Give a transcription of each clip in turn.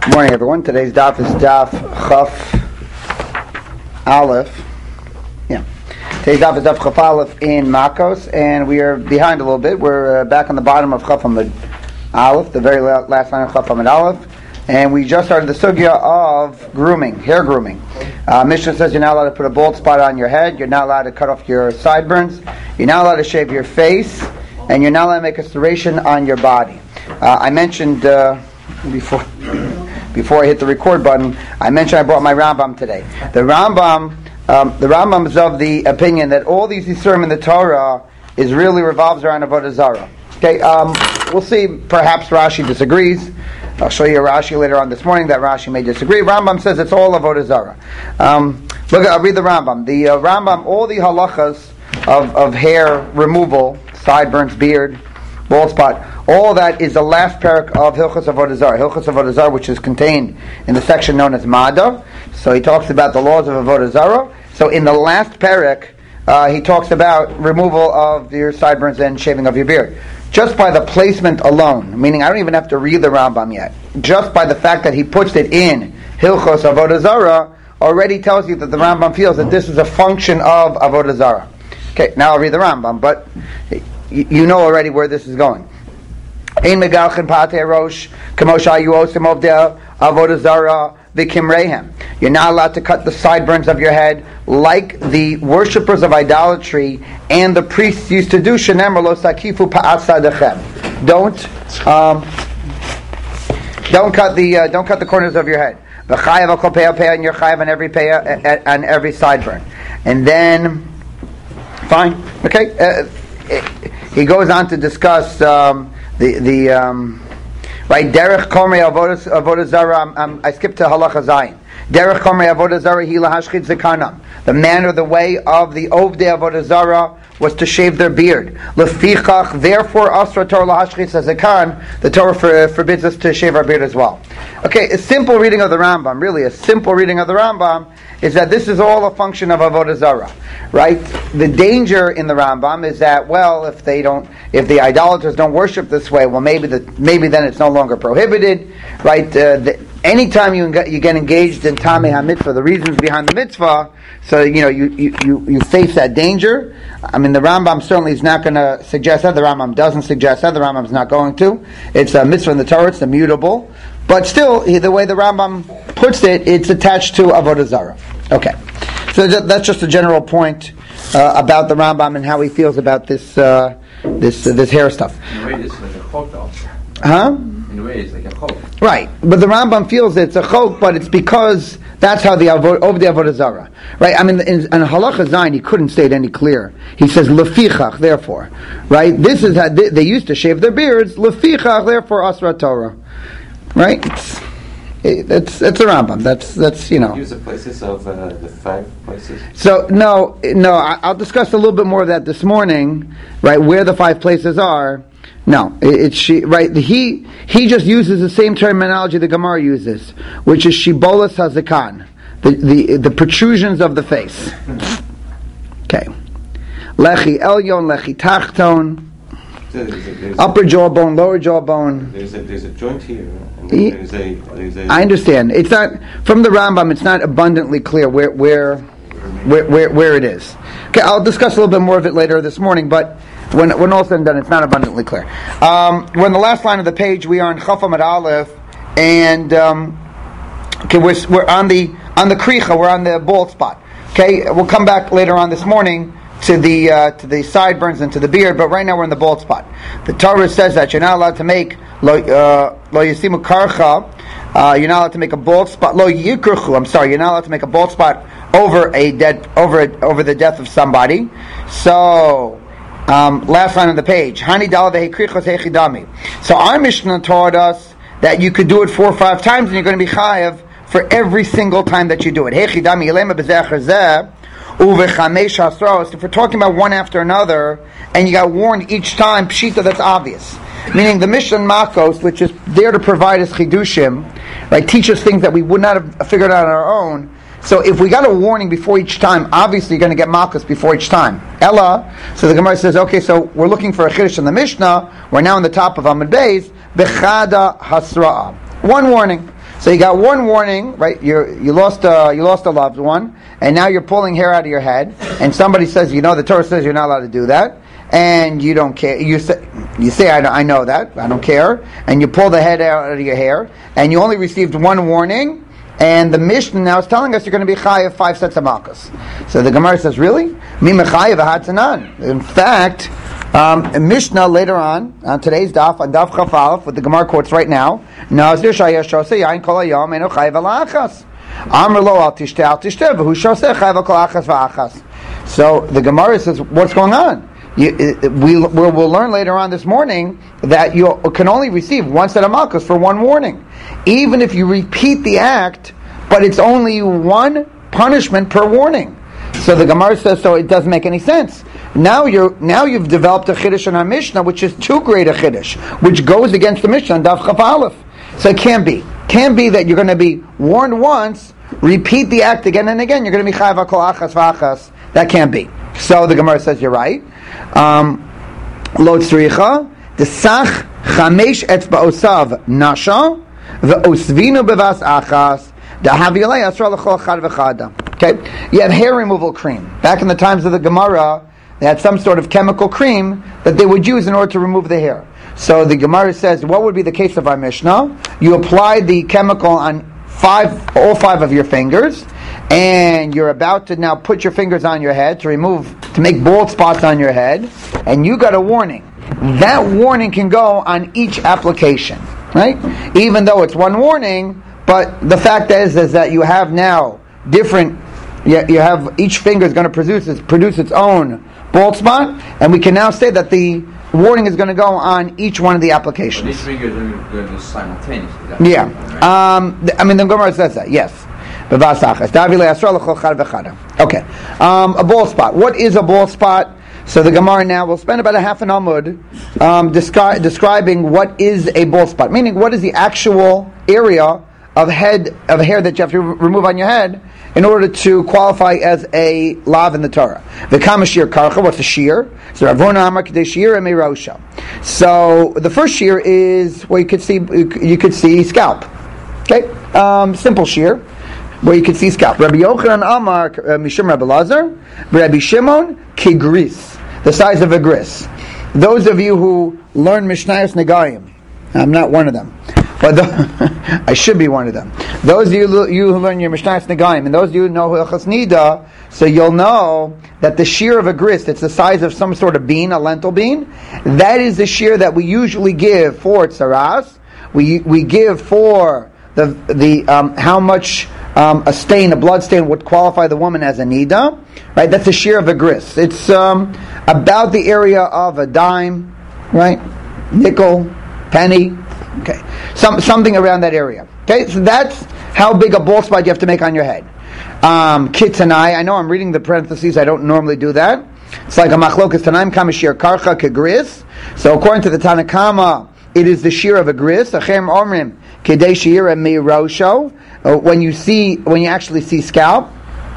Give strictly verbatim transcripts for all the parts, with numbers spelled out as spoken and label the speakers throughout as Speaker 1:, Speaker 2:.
Speaker 1: Good morning, everyone. Today's daf is daf Chaf Aleph. Yeah. Today's daf is daf Chaf Aleph in Makos, and we are behind a little bit. We're uh, back on the bottom of Chaf Amud Aleph, the very last line of Chaf Amud Aleph, and we just started the sugya of grooming, hair grooming. Uh, Mishnah says you're not allowed to put a bald spot on your head, you're not allowed to cut off your sideburns, you're not allowed to shave your face, and you're not allowed to make a serration on your body. Uh, I mentioned uh, before... Before I hit the record button, I mentioned I brought my Rambam today. The Rambam, um, the Rambam is of the opinion that all these Yisurim in the Torah is really revolves around Avodah Zarah. Okay, um, we'll see. Perhaps Rashi disagrees. I'll show you a Rashi later on this morning that Rashi may disagree. Rambam says it's all Avodah Zarah. Um, look, I'll read the Rambam. The uh, Rambam, all the halachas of, of hair removal, sideburns, beard, bald spot, all that is the last parak of Hilchos Avodah Zarah. Hilchos Avodah Zarah, which is contained in the section known as Mada. So he talks about the laws of Avodah Zarah. So in the last parak, uh, he talks about removal of your sideburns and shaving of your beard. Just by the placement alone, meaning I don't even have to read the Rambam yet, just by the fact that he puts it in Hilchos Avodah Zarah, already tells you that the Rambam feels that this is a function of Avodah Zarah. Okay, now I'll read the Rambam, but you know already where this is going. Ein megalchen patei rosh kamo shayu osim ovdei avodah zarah v'kimreihem. You're not allowed to cut the sideburns of your head like the worshippers of idolatry and the priests used to do. Shenemar lo sakifu pa'atzadechem. Don't um, don't cut the uh, don't cut the corners of your head. V'chayav al kol peah peah, and you're chayav on every peah on every sideburn. And then, fine, okay. Uh, he goes on to discuss. Um, The the um, right derech komrei avodas avodas zara. I skipped to halacha zayin. Derech komrei avodas zara hi lahashchit zekanam. The manner, the way of the ovdei avodas zara was to shave their beard. Lefichach, therefore, asra Torah lahashchit zekan. The Torah for, forbids us to shave our beard as well. Okay, a simple reading of the Rambam. Really, a simple reading of the Rambam is that this is all a function of avodah zarah, right? The danger in the Rambam is that, well, if they don't, if the idolaters don't worship this way, well, maybe the maybe then it's no longer prohibited, right? Uh, the, anytime you get, you get engaged in Tamei HaMitzvah, the reasons behind the mitzvah, so you know you you, you, you face that danger. I mean, the Rambam certainly is not going to suggest that. The Rambam doesn't suggest that. The Rambam is not going to. It's a mitzvah in the Torah. It's immutable. But still, the way the Rambam puts it, it's attached to avodah zarah. Okay, so that's just a general point uh, about the Rambam and how he feels about this uh, this uh, this hair stuff.
Speaker 2: In a way, it's like a chok also.
Speaker 1: Huh?
Speaker 2: In a way, it's like a chok.
Speaker 1: Right, but the Rambam feels it's a chok, but it's because that's how the avo- over the avodah zarah. Right? I mean, in, in Halacha Zayin, he couldn't state any clearer. He says lefichach, therefore. Right? This is how they, they used to shave their beards. Lefichach, therefore, asra Torah. Right? It's, it, it's it's a Rambam. That's that's you know.
Speaker 2: Use the places of uh, the five places.
Speaker 1: So no, no. I, I'll discuss a little bit more of that this morning. Right, where the five places are. No, it, it's she. Right, the, he he just uses the same terminology the Gemara uses, which is shibolas hazakan, the the the protrusions of the face. Okay, lechi elyon, lechi tachton.
Speaker 2: There's a, there's
Speaker 1: upper jawbone, lower jawbone.
Speaker 2: There's a there's a joint here, and then there's a there's a.
Speaker 1: I understand. It's not from the Rambam. It's not abundantly clear where where where where, where it is. Okay, I'll discuss a little bit more of it later this morning. But when when all said and done, it's not abundantly clear. Um, we're in the last line of the page. We are in Chaf Amud Aleph, and um, okay, we're we're on the on the kricha. We're on the bald spot. Okay, we'll come back later on this morning to the uh, to the sideburns and to the beard, but right now we're in the bald spot. The Torah says that you're not allowed to make lo uh, lo yisimu karcha. Uh, you're not allowed to make a bald spot. Lo yikurchu. I'm sorry. You're not allowed to make a bald spot over a dead over a, over the death of somebody. So um, last line on the page. Hani dal vehekrichos hechidami. So our Mishnah taught us that you could do it four or five times, and you're going to be chayav for every single time that you do it. Hechidami yelema bezecher zeh. If we're talking about one after another, and you got warned each time, pshita, that's obvious. Meaning the Mishnah Makos, which is there to provide us chidushim, right, teach us things that we would not have figured out on our own. So if we got a warning before each time, obviously you're going to get Makos before each time. Ella, so the Gemara says, okay, so we're looking for a chiddush in the Mishnah. We're now on the top of Amud Beis. Bechada hasra'a. One warning. So you got one warning, right? You you lost a, you lost a loved one, and now you're pulling hair out of your head, and somebody says, you know, the Torah says you're not allowed to do that, and you don't care. You say, you say, I, I know that, I don't care, and you pull the head out of your hair, and you only received one warning, and the Mishnah now is telling us you're going to be chayav five sets of malchus. So the Gemara says, really? Mi mechayav v'hatzanan. In fact, um, a Mishnah later on, on today's daf, on daf chaf aleph, with the Gemara quotes right now, Nazir shayesh shoseh yain kol hayom eno chayav alachas. Amr lo al tishteh al tishteh v'hu shoseh chayav kol achas v'achas. So the Gemara says, what's going on? You, we, we'll, we'll learn later on this morning that you can only receive one set of malchus for one warning, even if you repeat the act, but it's only one punishment per warning. So the Gemara says, so it doesn't make any sense. Now you're now you've developed a chiddush in our Mishnah, which is too great a chiddush, which goes against the Mishnah on Daf Chaf Aleph. So it can't be. Can't be that you're going to be warned once, repeat the act again and again. You're going to be chayav kol achas v'achas. That can't be. So the Gemara says you're right. Um, Lo tzricha desach chamesh etzba'osav nasha ve'osvinu bevas achas dahavilei asra l'chol chad v'chada. Okay, you have hair removal cream. Back in the times of the Gemara, they had some sort of chemical cream that they would use in order to remove the hair. So the Gemara says, what would be the case of our Mishnah? You apply the chemical on five, all five of your fingers, and you're about to now put your fingers on your head to remove, to make bald spots on your head, and you got a warning. That warning can go on each application, right? Even though it's one warning, but the fact is, is that you have now different, you, you have, each finger is going to produce its, produce its own bald spot, and we can now say that the warning is going to go on each one of the applications.
Speaker 3: But each finger is going to do simultaneously.
Speaker 1: Yeah. Um, I mean, the Gemara says that, yes. Okay. Um, a bald spot. What is a bald spot? So the Gemara now will spend about a half an amud um, descri- describing what is a bald spot, meaning what is the actual area of head of hair that you have to re- remove on your head in order to qualify as a lav in the Torah. The kama shir karcha, what's a shear? So Ravona Amar Kadei Shir and Meirosha. So the first shear is where you could see you could see scalp. Okay, um, simple shear where you could see scalp. Rabbi Yochanan Amar Mishum Rabbi Lazar, Rabbi Shimon Kigris, the size of a gris. Those of you who learn Mishnayos Negayim, I'm not one of them. But the, I should be one of them. Those of you, you who learn your Mishnayos Negayim, and those of you who know Hilchos Nida, so you'll know that the shear of a grist, it's the size of some sort of bean, a lentil bean, that is the shear that we usually give for tzaras. We we give for the the um, how much um, a stain, a blood stain, would qualify the woman as a nida. Right, that's the shear of a grist. It's um, about the area of a dime, right, nickel, penny. Okay, some something around that area. Okay, so that's how big a bald spot you have to make on your head. Um, Kitanai, I know I'm reading the parentheses. I don't normally do that. It's like a machlokas tanaim kama shir karcha kegris. So according to the Tanakama, it is the shear of a gris. Achem omrim kedei shir and meirosho. When you see, when you actually see scalp.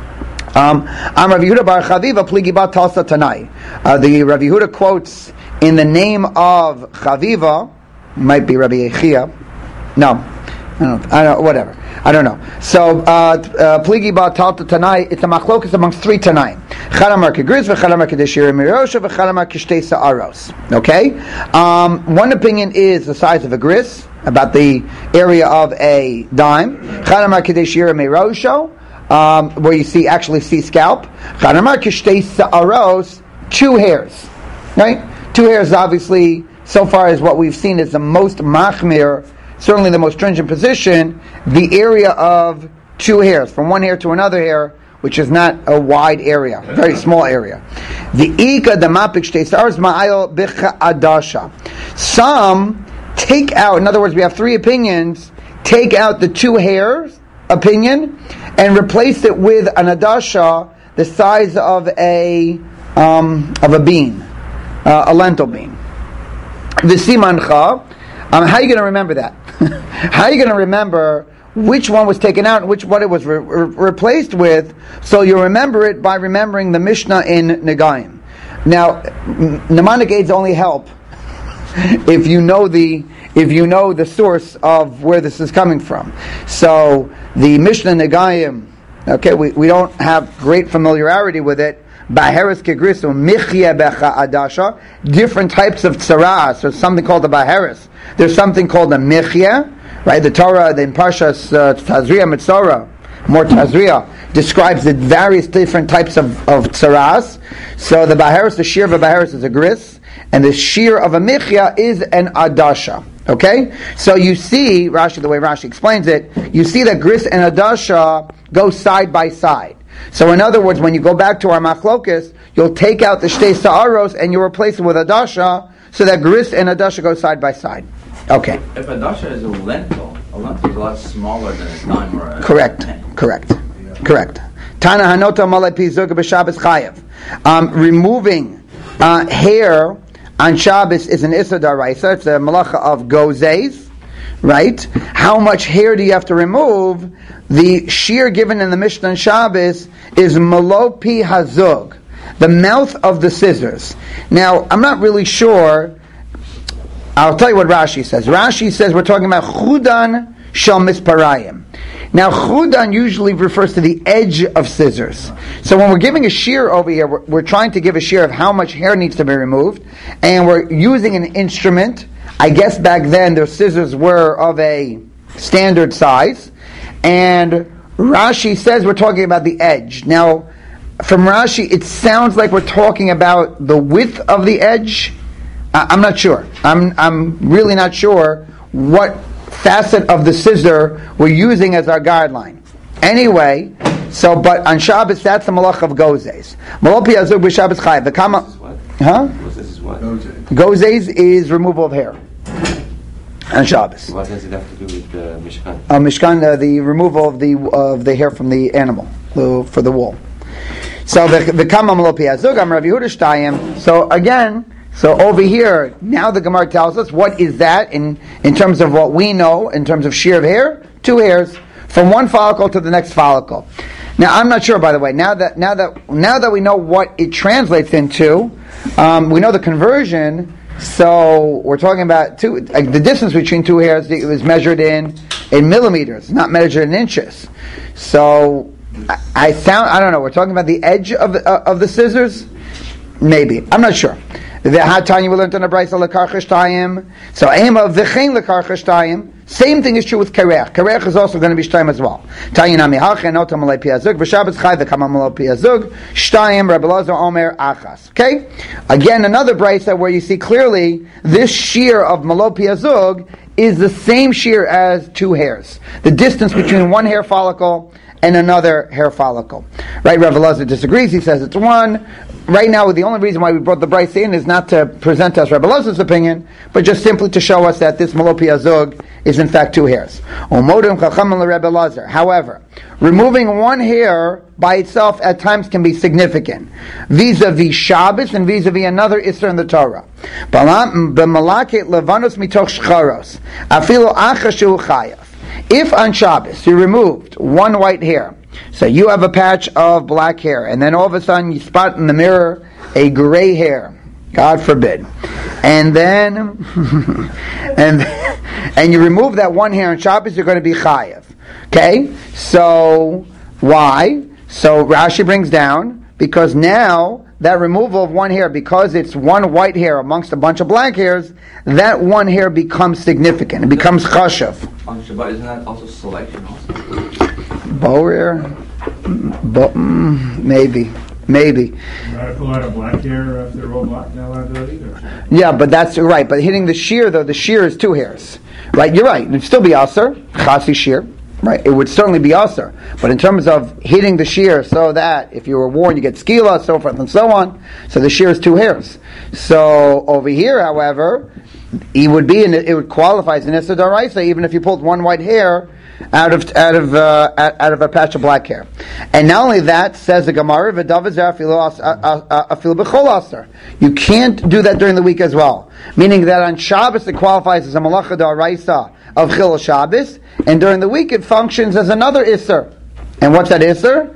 Speaker 1: Um, Am Rav Yehuda bar Chaviva pligi bat talsa tanai. The Rav Yehuda quotes in the name of Chaviva. Might be Rabbi Yechia. No, I don't. I don't. Whatever. I don't know. So, pligi ba talta tanai. It's a machlokas amongst three tanai. Chalamar kegriz v'chalamar kedeshir mirosha v'chalamar kishtei sa'aros. Okay. Um, one opinion is the size of a gris, about the area of a dime. Chalamar kedeshir mirosha, um, where you see actually see scalp. Chalamar kishtei sa'aros, two hairs. Right. Two hairs, obviously. So far as what we've seen is the most machmir, certainly the most stringent position, the area of two hairs, from one hair to another hair, which is not a wide area, a very small area. The ika damapik shtesars ma'ayel bicha adasha. Some take out, in other words, we have three opinions, take out the two hairs opinion and replace it with an adasha the size of a um, of a bean, uh, a lentil bean. The simancha, um, how are you going to remember that? How are you going to remember which one was taken out and which what it was re- re- replaced with? So you remember it by remembering the Mishnah in Negayim. Now, mnemonic aids only help if you know the if you know the source of where this is coming from. So the Mishnah Negayim, okay, we, we don't have great familiarity with it. Baheres kegrisu michya becha adasha. Different types of tzaras. There's something called a baheres. There's something called a michya, right? The Torah, the in Parshas uh, Tazria Mitzora, more Tazria, describes the various different types of, of tzaras. So the baheres, the shear of a baheres is a gris, and the shear of a michya is an adasha. Okay? So you see, Rashi, the way Rashi explains it, you see that gris and adasha go side by side. So in other words, when you go back to our machlokas, you'll take out the shtei sa'aros and you replace it with adasha, so that gris and adasha go side by side. Okay.
Speaker 3: If adasha is a lentil, a lentil is a lot smaller than a dime or a
Speaker 1: Correct.
Speaker 3: ten.
Speaker 1: Correct. Yeah. Correct. Tana hanota malay pizug b'Shabbos chayav. Um, removing uh, hair on Shabbos is an issa d'oraisa. It's a malacha of gozes, right? How much hair do you have to remove? The shear given in the Mishnah on Shabbos is malopi hazug, the mouth of the scissors. Now, I'm not really sure. I'll tell you what Rashi says. Rashi says we're talking about chudan shel misparayim. Now, chudan usually refers to the edge of scissors. So when we're giving a shear over here, we're, we're trying to give a shear of how much hair needs to be removed, and we're using an instrument. I guess back then their scissors were of a standard size, and Rashi says we're talking about the edge. Now, from Rashi, it sounds like we're talking about the width of the edge. I, I'm not sure. I'm I'm really not sure what facet of the scissor we're using as our guideline. Anyway, so but on Shabbos that's the malach of gozes. Malopi azug b'Shabbos chayav. The kama, huh?
Speaker 2: This is what?
Speaker 1: Gozes is removal of hair on Shabbos.
Speaker 2: What does it have to do with the uh, Mishkan?
Speaker 1: Uh, Mishkan, uh, the removal of the of the hair from the animal the, for the wool. So the the kama malopi azug am Rav Yehuda shtayim. So again. So over here, now the Gemara tells us what is that in, in terms of what we know, in terms of shear of hair, two hairs, from one follicle to the next follicle. Now I'm not sure, by the way, now that now that now that we know what it translates into, um, we know the conversion, so we're talking about two like the distance between two hairs is measured in in millimeters, not measured in inches. So I, I sound I don't know, we're talking about the edge of uh, of the scissors? Maybe. I'm not sure. The Hatanya we learned in the Brayso lekarchashtayim. So ema v'chein lekarchashtayim. Same thing is true with karech. Karech is also going to be shtayim as well. Tayinami hachen otam malay piazug v'Shabbos chay v'kama malay piazug shtayim Rabbi Elazar omer achas. Okay. Again, another Brayso where you see clearly this shear of malay piazug is the same shear as two hairs. The distance between one hair follicle and another hair follicle. Right? Rabbi Elazar disagrees. He says it's one. Right now, the only reason why we brought the Brayso in is not to present us Rabbi Elazar's opinion, but just simply to show us that this malopi azug is in fact two hairs. However, removing one hair by itself at times can be significant, vis-a-vis Shabbos and vis-a-vis another Isser in the Torah. If on Shabbos you removed one white hair, so you have a patch of black hair, and then all of a sudden you spot in the mirror a gray hair, God forbid, and then and and you remove that one hair on Shabbos, you're going to be chayav. Okay, so why? So Rashi brings down because now that removal of one hair, because it's one white hair amongst a bunch of black hairs, that one hair becomes significant. It becomes chashav.
Speaker 3: On Shabbat, isn't that also selection also?
Speaker 1: Bow hair? Bo- mm, maybe. Maybe.
Speaker 4: Not pull out of black hair if they're all black, not allowed to do it either.
Speaker 1: Yeah, but that's right. But hitting the shear, though, the shear is two hairs. Right? You're right. It'd still be aser, chasi shear. Right? It would certainly be aser. But in terms of hitting the shear so that if you were worn, you get skila, so forth and so on. So the shear is two hairs. So over here, however, he would be in it would qualify as an issa d'oraisa even if you pulled one white hair out of out of uh, out of a patch of black hair. And not only that, says the Gemara, you can't do that during the week as well. Meaning that on Shabbos it qualifies as a malacha d'oraisa of chil Shabbos, and during the week it functions as another isser. And what's that isser?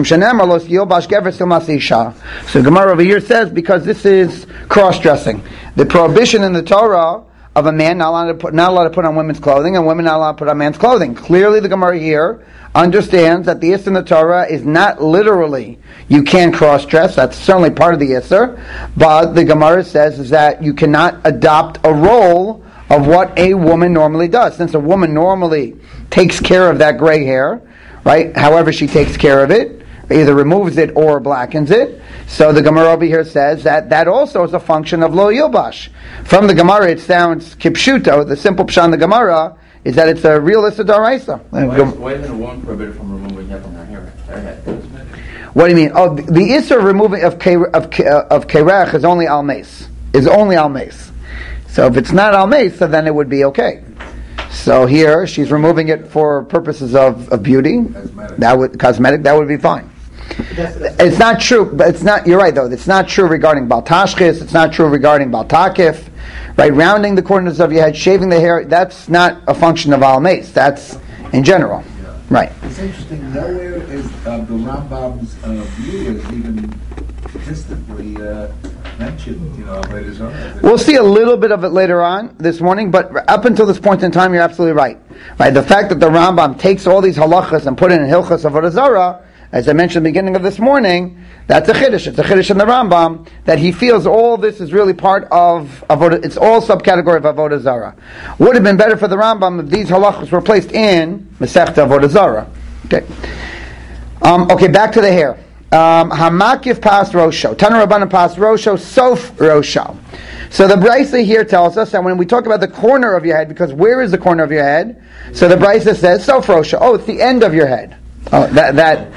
Speaker 1: So Gemara over here says because this is cross-dressing. the prohibition in the Torah of a man not allowed to put not allowed to put on women's clothing and women not allowed to put on man's clothing. Clearly, the Gemara here understands that the Isser in the Torah is not literally you can't cross-dress. That's certainly part of the Isser, but the Gemara says is that you cannot adopt a role of what a woman normally does. Since a woman normally takes care of that gray hair, right? However she takes care of it, either removes it or blackens it. So the Gemara over here says that that also is a function of lo yilbash. From the Gemara, it sounds kipshuto. The simple pshan in the Gemara is that it's a real issa d'oraisa.
Speaker 3: Why, why isn't a woman prohibited from removing hair from her hair? Her head?
Speaker 1: What do you mean? Oh, the, the issa removing of ke, of uh, of kerech is only al meis. Is only al meis. So if it's not al meis, so then it would be okay. So here she's removing it for purposes of, of beauty. Cosmetic. That would cosmetic. That would be fine. It's not true, but it's not. You're right, though. It's not true regarding Bal Tashchis. It's not true regarding Bal Takif. Right, rounding the corners of your head, shaving the hair. That's not a function of Al Meis. That's in general.
Speaker 5: Yeah.
Speaker 1: Right.
Speaker 5: It's interesting. Nowhere is uh, the Rambam's uh, view is even distantly uh, mentioned. You know, by his own.
Speaker 1: We'll see a little bit of it later on this morning, but up until this point in time, you're absolutely right. Right, the fact that the Rambam takes all these halachas and put it in Hilchas Avodah Zarah, as I mentioned at the beginning of this morning, that's a chiddush. It's a chiddush in the Rambam that he feels all this is really part of avodah. It's all subcategory of avodah zara. Would have been better for the Rambam if these halachas were placed in Masechta Avodah Zara. Okay. Um, okay, back to the hair. Um, Hamakif pas rosho. Tana Rabbanan pas rosho. Sof rosho. So the Brisa here tells us that when we talk about the corner of your head, because where is the corner of your head? So the Brisa says sof rosho. Oh, it's the end of your head. Oh, that that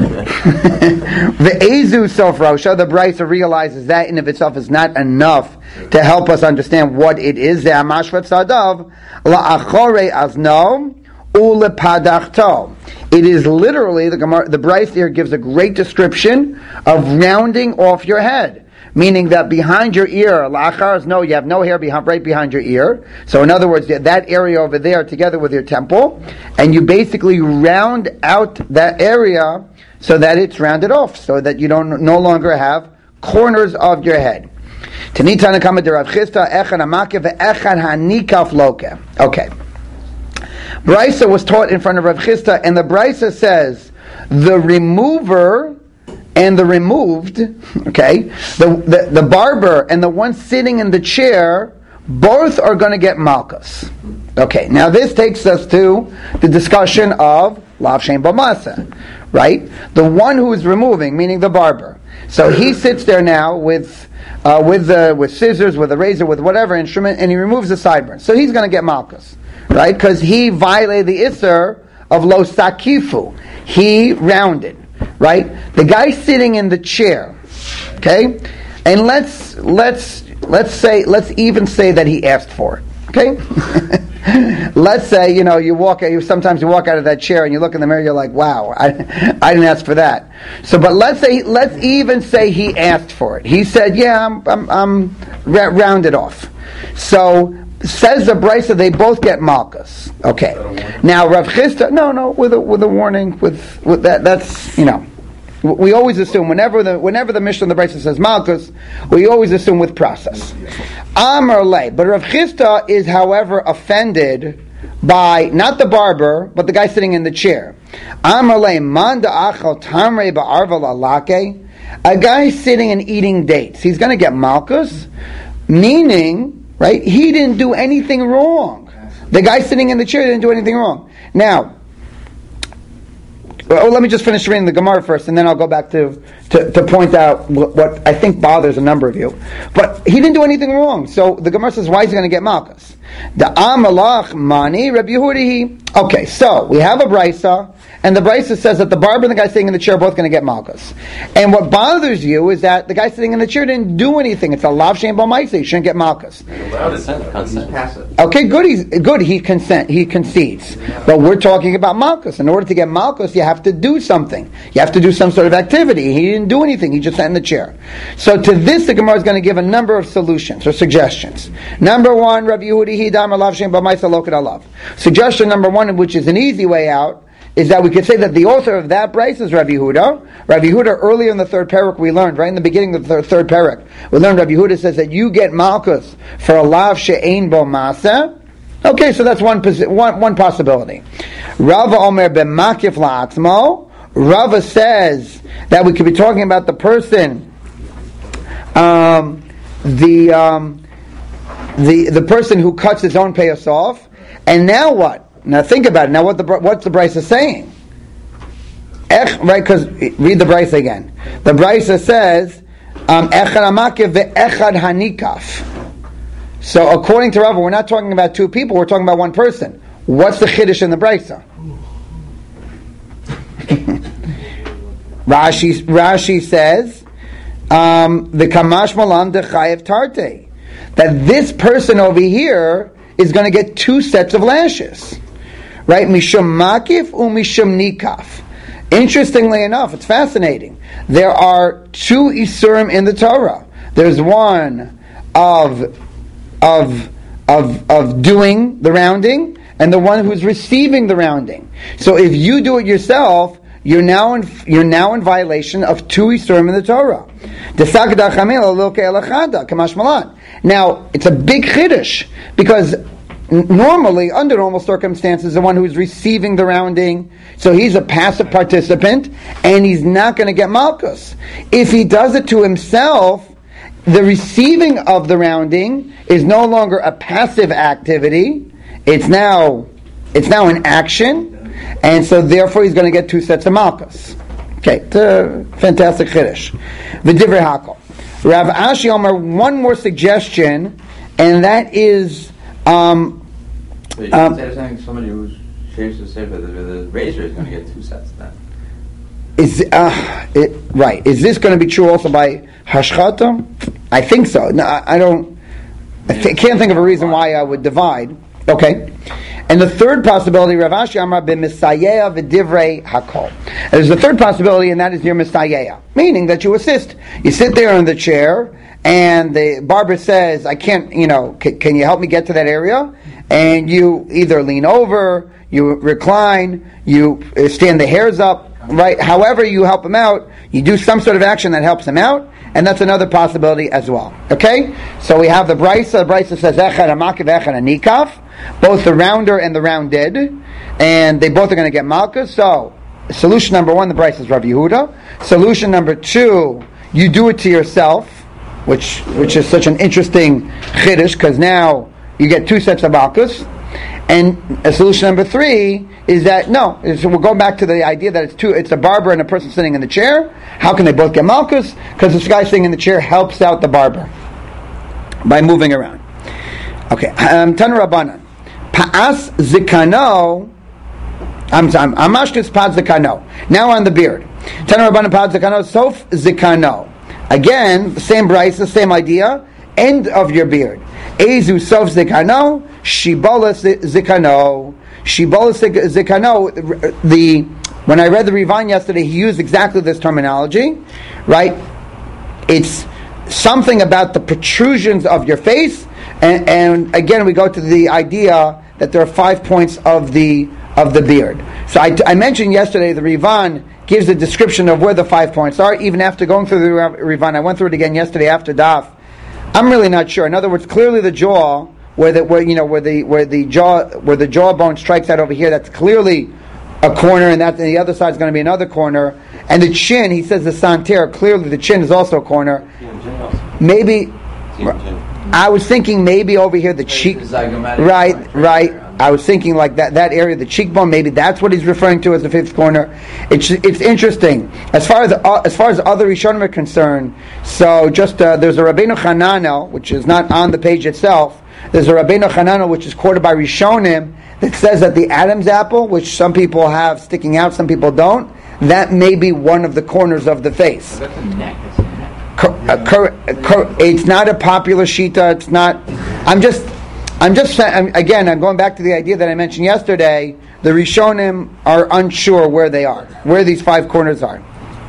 Speaker 1: the Ezu Sof Rosha, the Brisa realizes that in of itself is not enough to help us understand what it is. The Amashvat Sadav La Achore Azno Ulepadachto. It is literally the Gemara, the Brisa here gives a great description of rounding off your head. Meaning that behind your ear, la'achar is no, you have no hair behind, right behind your ear. So in other words, that area over there together with your temple, and you basically round out that area so that it's rounded off, so that you don't no longer have corners of your head. Okay. Brisa was taught in front of Rav Chisda, and the Brisa says, the remover and the removed, okay, the, the the barber and the one sitting in the chair, both are going to get malchus. Okay, now this takes us to the discussion of lav shein b'masa, right? The one who is removing, meaning the barber. So he sits there now with uh, with the with scissors, with a razor, with whatever instrument, and he removes the sideburns. So he's going to get malchus, right? Because he violated the isser of lo sakifu. He rounded. Right? The guy sitting in the chair, okay? And let's let's let's say let's even say that he asked for it. Okay? Let's say, you know, you walk you sometimes you walk out of that chair and you look in the mirror, you're like, wow, I I didn't ask for that. So but let's say let's even say he asked for it. He said, yeah, I'm I'm, I'm ra- rounded off. So says the Brisa, they both get malchus. Okay. Now Rav Chisda, no, no, with a with a warning, with with that. That's you know, we always assume whenever the whenever the Mishnah and the Brisa says malchus, we always assume with process. Amar lei, but Rav Chisda is, however, offended by not the barber, but the guy sitting in the chair. Amar lei manda achal tamrei ba'arva lalake. A guy sitting and eating dates, he's going to get malchus, meaning. Right? He didn't do anything wrong. The guy sitting in the chair didn't do anything wrong. Now, well, let me just finish reading the Gemara first, and then I'll go back to, to, to point out what, what I think bothers a number of you. But he didn't do anything wrong. So the Gemara says, why is he going to get malchus? The Amalach Mani Rabbi Yehuda. Okay, so we have a Brisa, and the Brisa says that the barber and the guy sitting in the chair are both going to get malchus. And what bothers you is that the guy sitting in the chair didn't do anything. It's a lav shein b'maisa. You shouldn't get malchus. Okay, good. He's good. He consent. He concedes. But we're talking about malchus. In order to get malchus, you have to do something. You have to do some sort of activity. He didn't do anything. He just sat in the chair. So to this, the Gemara is going to give a number of solutions or suggestions. Number one, Rabbi Yehuda hidam lav shein b'maisa loket alav. Suggestion number one, which is an easy way out, is that we could say that the author of that braisa is Rabbi Yehuda. Rabbi Yehuda, earlier in the third parak, we learned, right in the beginning of the third, third parak, we learned Rabbi Yehuda says that you get malchus for a lav she'ein bo masa. Okay, so that's one, one, one possibility. Rava Omer b'makif la'atzmo. Rava says that we could be talking about the person, um, the, um, the the person who cuts his own payas off. And now what? Now think about it. Now what the what's the brisa saying? Ech, right? Because read the brisa again. The brisa says, um, "Echad hamakiv ve'echad hanikaf." So according to Rava, we're not talking about two people. We're talking about one person. What's the chiddush in the brisa? Rashi Rashi says, um, "The kamash malan dechayev tarte," that this person over here is going to get two sets of lashes, right? Mishum makif u mishum nikaf. Interestingly enough, it's fascinating. There are two isurim in the Torah. There's one of of of of doing the rounding, and the one who's receiving the rounding. So if you do it yourself, you're now in you're now in violation of two isurim in the Torah. Now, it's a big chiddush, because n- normally, under normal circumstances, the one who's receiving the rounding, so he's a passive participant, and he's not going to get malchus. If he does it to himself, the receiving of the rounding is no longer a passive activity, it's now, it's now an action, and so therefore he's going to get two sets of malchus. Okay, it's a fantastic chiddush. V'divrei hakol. Rav Ashi Omer, one more suggestion, and that is, um,
Speaker 3: But you
Speaker 1: um,
Speaker 3: can say something, somebody who shaves the sefer, the, the razor is going to get two sets then.
Speaker 1: is uh, it right? Is this going to be true also by hashchata? I think so. No, I, I don't. I th- can't think of a reason why I would divide. Okay. And the third possibility, Rav Ashi Amar b'misayea v'divrei hakol. There's the third possibility, and that is your misayea, meaning that you assist. You sit there in the chair, and the barber says, "I can't, you know, c- can you help me get to that area?" And you either lean over, you recline, you uh, stand the hairs up, right? However you help him out, you do some sort of action that helps him out, and that's another possibility as well. Okay? So we have the brisa. The brisa says, "Echad hamakiv, echad hanikaf." Both the rounder and the rounded, and they both are going to get malchus. So, solution number one, the brisa is Rav Yehuda. Solution number two, you do it to yourself, which which is such an interesting chiddush, because now you get two sets of malchus. And uh, solution number three is that no, so we'll go back to the idea that it's two. It's a barber and a person sitting in the chair. How can they both get malchus? Because this guy sitting in the chair helps out the barber by moving around. Okay, um, Tanu Rabbanan. Pa'as zikano. I'm sorry. Amashkis pad zikano. Now on the beard. Tanu Rabbanan pad zikano. Sof zikano. Again, the same price, the same idea. End of your beard. Ezu sof zikano. Shibola zikano. Shibola zikano. The when I read the Rivan yesterday, he used exactly this terminology. Right? It's something about the protrusions of your face. And, and again, we go to the idea that there are five points of the of the beard. So I, I mentioned yesterday the Rivan gives a description of where the five points are. Even after going through the Rivan, I went through it again yesterday after Daf. I'm really not sure. In other words, clearly the jaw, where the where you know where the where the jaw where the jawbone strikes out over here, that's clearly a corner, and that and the other side is going to be another corner. And the chin, he says the santer, clearly the chin is also a corner. Maybe. I was thinking maybe over here the cheek, right, right. I was thinking like that that area, the cheekbone. Maybe that's what he's referring to as the fifth corner. It's it's interesting as far as uh, as far as other Rishonim are concerned. So just uh, there's a Rabbeinu Hananel, which is not on the page itself. There's a Rabbeinu Hananel which is quoted by Rishonim that says that the Adam's apple, which some people have sticking out, some people don't, that may be one of the corners of the face.
Speaker 3: That's the neck.
Speaker 1: Cor- uh, cor- cor- it's not a popular shita. It's not. I'm just. I'm just. I'm, again, I'm going back to the idea that I mentioned yesterday. The Rishonim are unsure where they are, where these five corners are.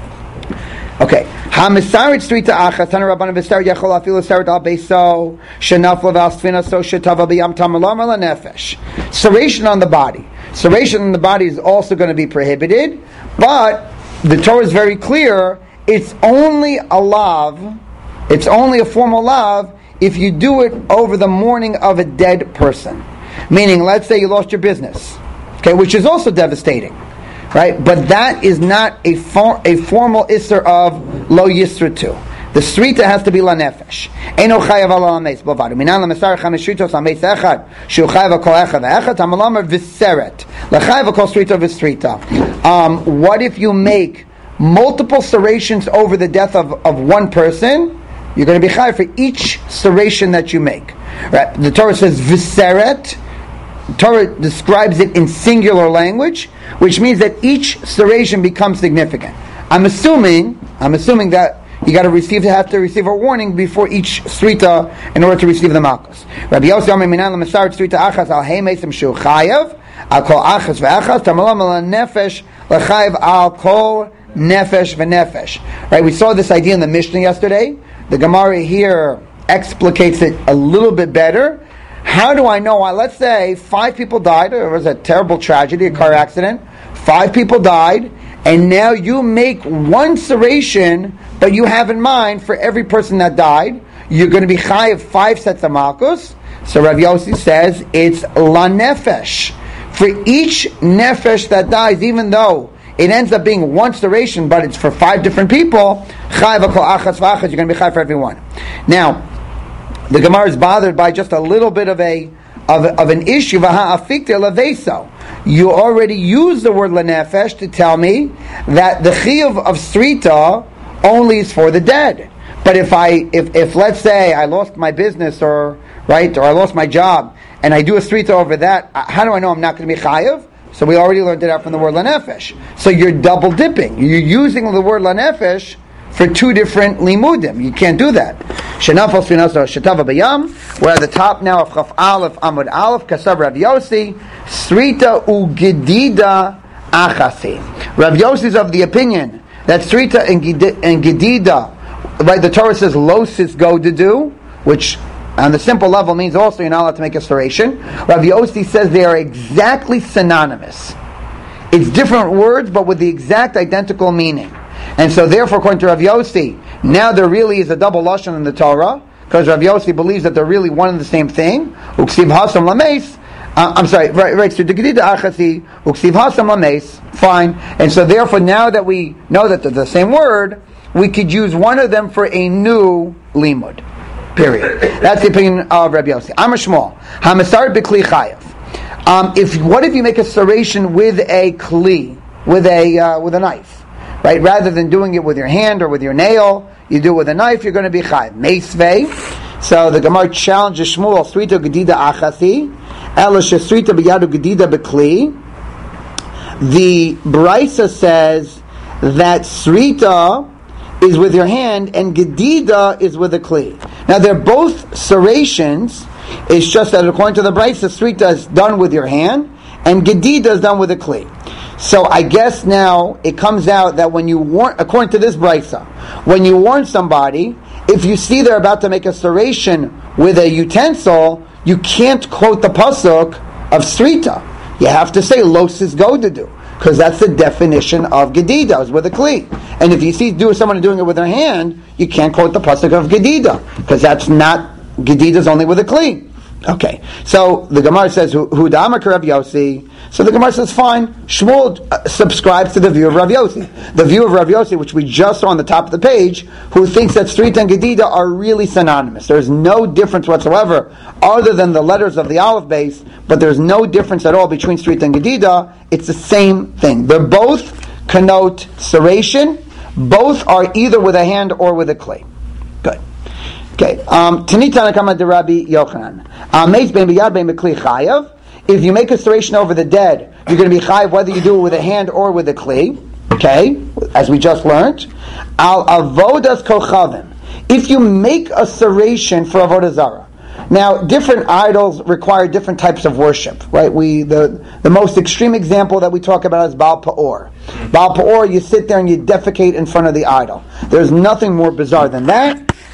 Speaker 1: Okay. Hamisarit street achas tana rabbanan v'star yachol afilu sarit al beiso shenafla v'asfina so shetava b'yam tamalam ala nefesh. Serration on the body. Serration in the body is also going to be prohibited, but the Torah is very clear, it's only a lav, it's only a formal lav if you do it over the mourning of a dead person. Meaning, let's say you lost your business, okay, which is also devastating, right? But that is not a for, a formal isser of lo yisratu. The srita has to be la nefesh. Eino chayav ala ameis b'avad. Minan la mesar chamesh sritos ameis echad shu chayav kol echad ve'echad hamalamar v'seret lechayav kol srita v'srita. Um, what if you make multiple serrations over the death of, of one person? You're going to be chayav for each serration that you make. Right? The Torah says v'seret. Torah describes it in singular language, which means that each serration becomes significant. I'm assuming, I'm assuming that you got to receive, have to receive a warning before each srita in order to receive the malchus. Rabbi Yossi Omer minan l'masar srita achas al heimesim shu chayav al kol achas ve'achas tamalam al nefesh l'chayav al kol nefesh ve'nefesh. Right? We saw this idea in the Mishnah yesterday. The Gemara here explicates it a little bit better. How do I know? Let's say five people died. It was a terrible tragedy, a car accident. Five people died, and now you make one serration, but you have in mind for every person that died, you're going to be chayav five sets of malchus. So Rav Yossi says it's la nefesh. For each nefesh that dies, even though it ends up being one serration, but it's for five different people, chayav kol achas v'achas, you're going to be chayav for everyone. Now, the Gemara is bothered by just a little bit of a of, of an issue. You already used the word lanefesh to tell me that the chiyuv of srita only is for the dead. But if I, if, if let's say I lost my business or right, or I lost my job, and I do a srita over that, how do I know I'm not going to be chayav? So we already learned it out from the word lanefesh. So you're double dipping. You're using the word lanefesh for two different limudim. You can't do that. Shenafal Sfinasa Shetava Bayam. We're at the top now of Chaf Aleph Amud Aleph Kasab Rav Yossi Srita Ugedida Achasi. Rav Yossi is of the opinion that Srita and Gedida, right? The Torah says Losis go to do, which on the simple level means also you're not allowed to make a serration. Rav Yossi says they are exactly synonymous. It's different words, but with the exact identical meaning. And so therefore, according to Rav Yossi, now there really is a double lashon in the Torah, because Rav Yossi believes that they're really one and the same thing. Uksiv hasam lameis. Uh, I'm sorry, right, right. So the gedida achasi, uksiv hasam lameis. Fine. And so therefore, now that we know that they're the same word, we could use one of them for a new limud. Period. That's the opinion of Rav Yossi. Amar Shmuel. Hamasar b'kli chayav. Um, if what if you make a serration with a kli, with a uh, with a knife? Right, rather than doing it with your hand or with your nail, you do it with a knife, you're going to be chayav. Meisvei. So the Gemara challenges Shmuel, Srita gedida achasi, ela shesrita b'yadu gedida b'kli. The Brisa says that Srita is with your hand and gedida is with a kli. Now they're both serrations. It's just that according to the Brisa, Srita is done with your hand and gedida is done with a kli. So I guess now it comes out that when you warn, according to this brisa, when you warn somebody, if you see they're about to make a serration with a utensil, you can't quote the pasuk of srita. You have to say losis go to do, because that's the definition of gedida, is with a kli. And if you see do someone doing it with their hand, you can't quote the pasuk of gedida, because that's not gedida is only with a kli. Okay, so the Gemara says, "Hu da'amar Rav Yossi." So the Gemara says, "Fine." Shmuel uh, subscribes to the view of Rav Yossi, the view of Rav Yossi, which we just saw on the top of the page, who thinks that Srita and Gedida are really synonymous. There's no difference whatsoever, other than the letters of the Aleph base. But there's no difference at all between Srita and Gedida. It's the same thing. They're both connote serration. Both are either with a hand or with a clay. Good. Okay. Um, Tanitana kama de Rabbi Yochanan. Ameiz ben biyad ben mekli chayav. If you make a serration over the dead, you're going to be chayav whether you do it with a hand or with a kli. Okay, as we just learned. Al avodas kochavim. If you make a serration for avodah zarah. Now, different idols require different types of worship, right? We the the most extreme example that we talk about is Baal Pa'or. Baal Pa'or, you sit there and you defecate in front of the idol. There's nothing more bizarre than that.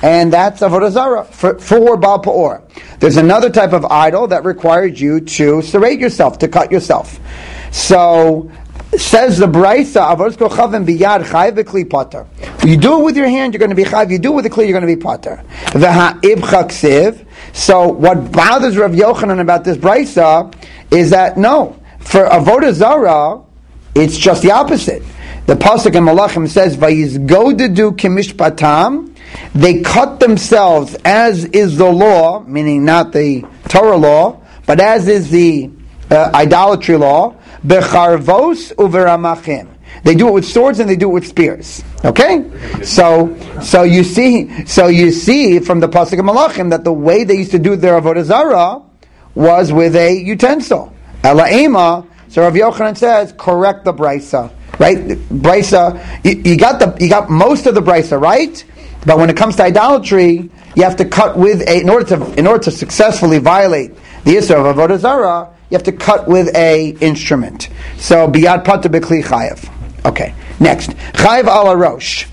Speaker 1: and that's avodah zarah for, for Baal Peor. There's another type of idol that requires you to serrate yourself, to cut yourself. So, says the Braisa, avodas kochavim biyad chayiv v'kli pater. You do it with your hand, you're going to be chayiv. You do it with the kli, you're going to be pater. V'ha'ibcha ksiv. So, what bothers Rav Yochanan about this Braisa is that no, for avodah zarah, it's just the opposite. The pasuk in Malachim says, "Vayizgodedu kimishpatam." They cut themselves as is the law, meaning not the Torah law, but as is the uh, idolatry law. Becharvos uveramachim. They do it with swords and they do it with spears. Okay, so so you see, so you see from the pasuk of Malachim that the way they used to do their avodah zarah was with a utensil. Elaima. So Rav Yochanan says, correct the brisa, right? Brisa, you, you got the you got most of the brisa right, but when it comes to idolatry, you have to cut with a in order to in order to successfully violate the issur of avodah zarah. You have to cut with a instrument. So biyad pata b'kli chayav. Okay, next chayav ala rosh.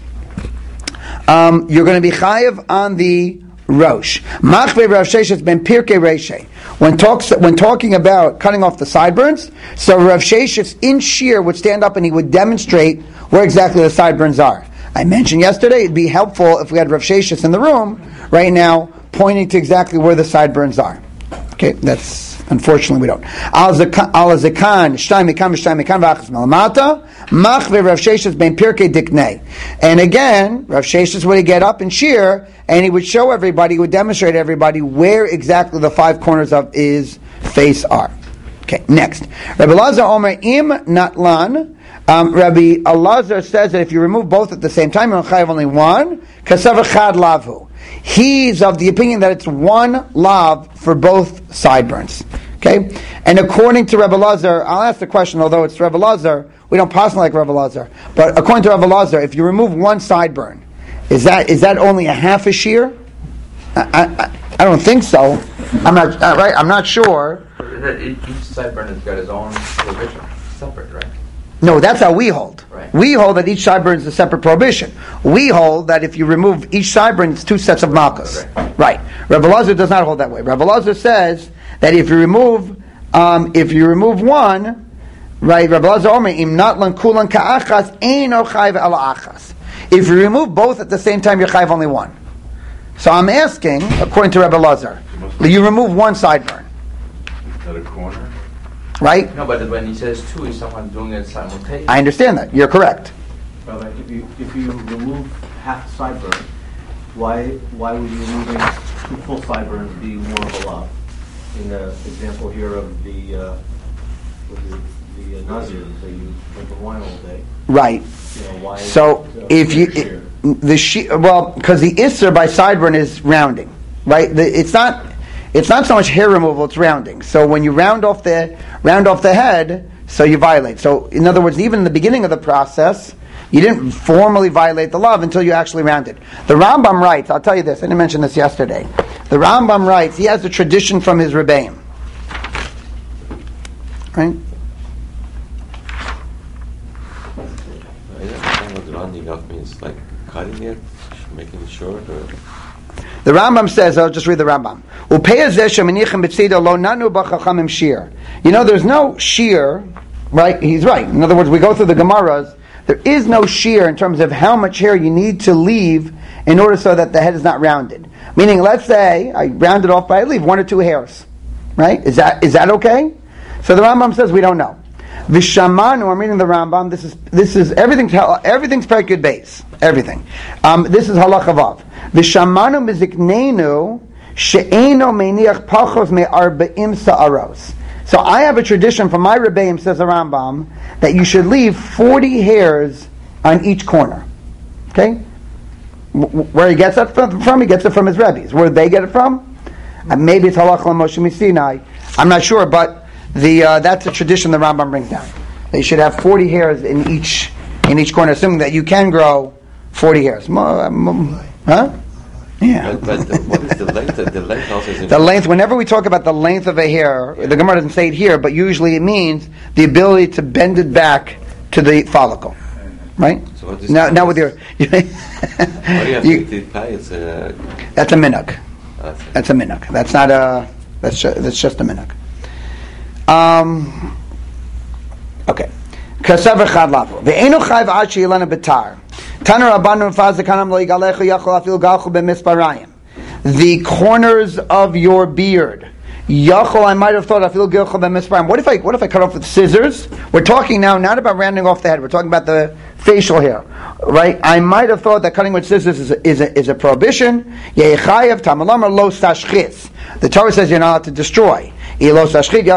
Speaker 1: Um, you're going to be chayav on the rosh. Machve Rav Sheshes ben Pirkei Reishe. When talks when talking about cutting off the sideburns, so Rav Sheshes in shear would stand up and he would demonstrate where exactly the sideburns are. I mentioned yesterday it'd be helpful if we had Rav Sheshes in the room right now pointing to exactly where the sideburns are. Okay, that's unfortunately we don't. Al zakan, shtay mikan, shtay mikan, v'achas malamata. Machve Rav Sheshes ben Pirkei diknei. And again, Rav Sheshes would get up and shear, and he would show everybody, he would demonstrate to everybody where exactly the five corners of his face are. Okay, next. Rabbi Elazar Omer im natlan. Um, Rabbi Elazar says that if you remove both at the same time, you'll have only one. Kasav chad lavu. He's of the opinion that it's one lav for both sideburns. Okay? And according to Rebbe Lazar, I'll ask the question, although it's Rebbe Lazar, we don't pass like Rebbe Lazar, but according to Rebbe Lazar, if you remove one sideburn, is that is that only a half a shear? I, I, I don't think so. I'm not uh, right. I'm not sure.
Speaker 3: Each sideburn has got his own prohibition, separate, right?
Speaker 1: No, that's how we hold.
Speaker 3: Right.
Speaker 1: We hold that each sideburn is a separate prohibition. We hold that if you remove each sideburn, it's two sets of malchus. Right. right. Rebbe Lazar does not hold that way. Rebbe Lazar says that if you remove, um, if you remove one, right? Rebbe Lazar Omer im natlan kulan ka'achas eino chayv ala achas. If you remove both at the same time, you're chayv only one. So I'm asking, according to Rebbe Lazar, you remove one sideburn.
Speaker 5: Is that a corner?
Speaker 1: Right?
Speaker 3: No, but when he says two, is someone doing it simultaneously?
Speaker 1: I understand that. You're correct.
Speaker 6: Well, like if you if you remove half the sideburn, why why would you removing two full sideburns be more of a law? In the example here of the uh, what is it, the uh, Nazir, that you drink the wine all day.
Speaker 1: Right.
Speaker 6: You know, why
Speaker 1: So
Speaker 6: uh,
Speaker 1: if you
Speaker 6: shear?
Speaker 1: the she, well, because the isser by sideburn is rounding, right? The, it's not it's not so much hair removal; it's rounding. So when you round off the round off the head, so you violate. So in other words, even in the beginning of the process, you didn't formally violate the law until you actually rounded. The Rambam writes. I'll tell you this. I didn't mention this yesterday. The Rambam writes. He has a tradition from his Rebbeim. Right.
Speaker 2: I don't understand what rounding up means. Like cutting it, making it short, or
Speaker 1: The Rambam says, I'll just read the Rambam. You know, there's no shear, right? He's right. In other words, we go through the Gemaras. There is no shear in terms of how much hair you need to leave in order so that the head is not rounded. Meaning, let's say I round it off, but I leave one or two hairs, right? Is that is that okay? So the Rambam says we don't know. Vishamanu, I'm reading the Rambam. This is this is everything's everything's Perkut base. Everything. Um, this is halacha vav. Vishamanu miziknenu she'eno meiniach pachos me'arba'im sa'aros. So I have a tradition from my Rebbeim, says the Rambam, that you should leave forty hairs on each corner. Okay? Where he gets that from, he gets it from his Rebbe's. Where they get it from? Uh, maybe it's halacha l'Moshe Misinai. I'm not sure, but the uh, that's a tradition the Rambam brings down. They should have forty hairs in each in each corner, assuming that you can grow forty hairs. Huh? Yeah.
Speaker 2: But, but the, what is the length? The length also is
Speaker 1: the length. Whenever we talk about the length of a hair, the Gemara doesn't say it here, but usually it means the ability to bend it back to the follicle. right?
Speaker 2: So what is
Speaker 1: Now, now with your,
Speaker 2: what do you have
Speaker 1: you-
Speaker 2: to eat pie? It's a.
Speaker 1: that's a minhag.
Speaker 2: That's it.
Speaker 1: That's a minhag. That's not a. That's ju- that's just a minhag. Um. Okay. Kasav echad lavo. Ve'enu chayv ad she'ilana betar. Taner Rabbanu Faz Kanam Lo Yigalechu Yachol Afil Galchu BeMisparayim. The corners of your beard. Yachol, I might have thought Afil Galchu BeMisparayim. What if I what if I cut off with scissors? We're talking now not about rounding off the head. We're talking about the facial hair, right? I might have thought that cutting with scissors is a, is a, is a prohibition. Yechayev Tamalamar Lo Stashchis. The Torah says you're not allowed to destroy. If,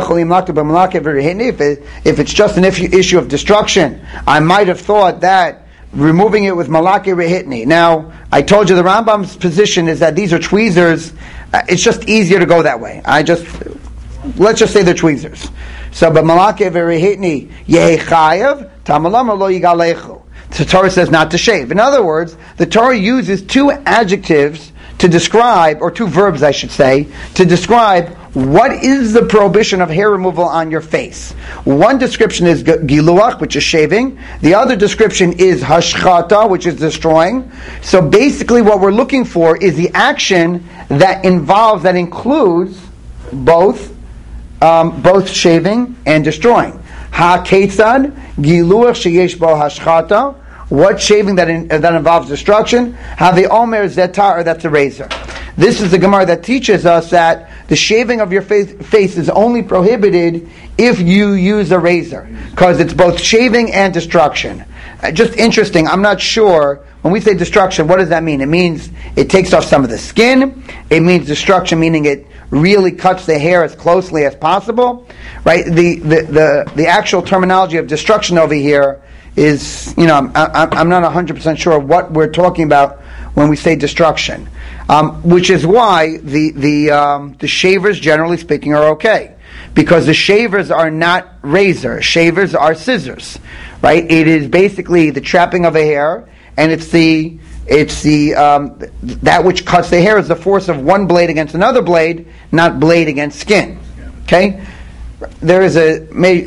Speaker 1: it, if it's just an issue of destruction, I might have thought that removing it with malaki rehitni. Now, I told you the Rambam's position is that these are tweezers. Uh, it's just easier to go that way. I just, let's just say they're tweezers. So, but malaki rehitni yechayev tamalam lo yigalechu. The Torah says not to shave. In other words, the Torah uses two adjectives to describe, or two verbs I should say, to describe what is the prohibition of hair removal on your face. One description is giluach, which is shaving. The other description is hashchata, which is destroying. So basically what we're looking for is the action that involves, that includes both, um, both shaving and destroying. Ha-ketzad, giluach sheyesh bo hashchata. What shaving that in, that involves destruction? Havi omer zetar, that's a razor. This is the Gemara that teaches us that the shaving of your face, face is only prohibited if you use a razor, because it's both shaving and destruction. Uh, just interesting. I'm not sure when we say destruction, what does that mean? It means it takes off some of the skin. It means destruction, meaning it really cuts the hair as closely as possible, right? The the the, the actual terminology of destruction over here is, you know, I'm, I'm, I'm not one hundred percent sure what we're talking about when we say destruction, um, which is why the the um, the shavers, generally speaking, are okay, because the shavers are not razors. Shavers are scissors, right? It is basically the trapping of a hair, and it's the it's the um, that which cuts the hair is the force of one blade against another blade, not blade against skin. Okay. There is a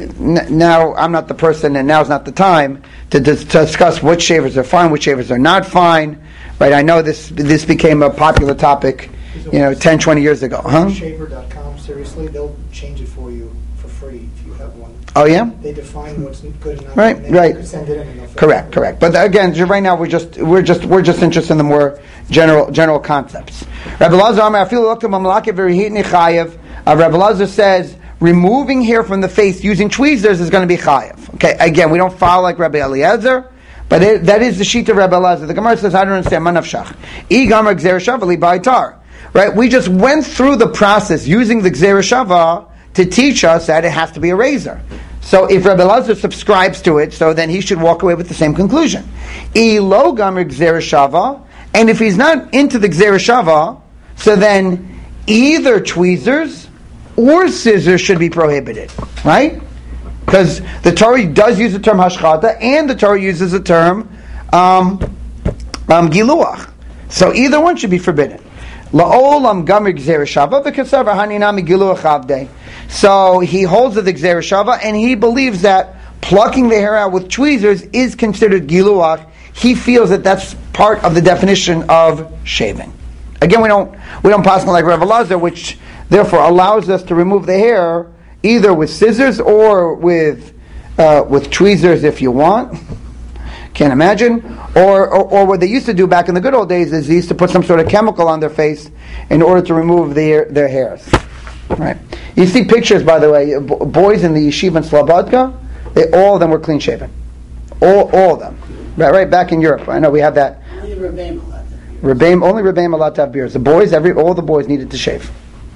Speaker 1: now. I'm not the person, and now's not the time to, dis- to discuss which shavers are fine, which shavers are not fine. Right? I know this this became a popular topic, you know, ten, twenty years ago. Huh?
Speaker 7: Shaver dot com. Seriously, they'll change it for you for free if you have one.
Speaker 1: Oh yeah.
Speaker 7: They define what's good enough.
Speaker 1: Right.
Speaker 7: And then
Speaker 1: Right.
Speaker 7: You can send it in and they'll
Speaker 1: Correct. Correct. But again, right now we're just we're just we're just interested in the more general general concepts. Rabbi Lazar, I feel looked at Mamlaka very hitni chayev. Rabbi Lazar says, removing hair from the face using tweezers is going to be chayav. Okay, again, we don't follow like Rabbi Eliezer, but it, that is the sheet of Rabbi Eliezer. The Gemara says, I don't understand, manafshach. I gamar gzera shava li baitar. Right, we just went through the process using the gzera shava to teach us that it has to be a razor. So if Rabbi Eliezer subscribes to it, so then he should walk away with the same conclusion. I lo gamar gzera shava, and if he's not into the gzera shava, so then either tweezers or scissors should be prohibited, right? Because the Torah does use the term hashchata, and the Torah uses the term um, um, giluach. So either one should be forbidden. La'olam gamir gzera shava v'kasav haninami giluach avdei. So he holds of the gzera shava, and he believes that plucking the hair out with tweezers is considered giluach. He feels that that's part of the definition of shaving. Again, we don't we don't pass on like Rav Elazar, which therefore allows us to remove the hair either with scissors or with uh, with tweezers if you want. Can't imagine. Or, or or what they used to do back in the good old days is they used to put some sort of chemical on their face in order to remove their their hairs. Right. You see pictures, by the way, b- boys in the yeshiva in Slobodka, they all of them were clean shaven. All all of them. Right, right back in Europe. I know we have that.
Speaker 8: Only Rebbeim allowed to have beards.
Speaker 1: Rebbeim, only Rebbeim allowed to have beards. The boys, every all the boys needed to shave.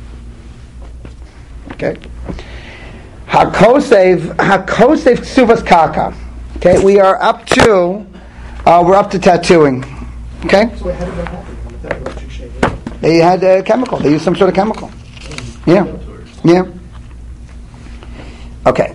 Speaker 1: Okay. Hakosev, Hakosev Ksuvas Kaka. Okay, we are up to, uh, we're up to tattooing. Okay.
Speaker 7: So how did that happen with that electric shaver?
Speaker 1: They had a chemical. They used some sort of chemical. Yeah. Yeah. Okay.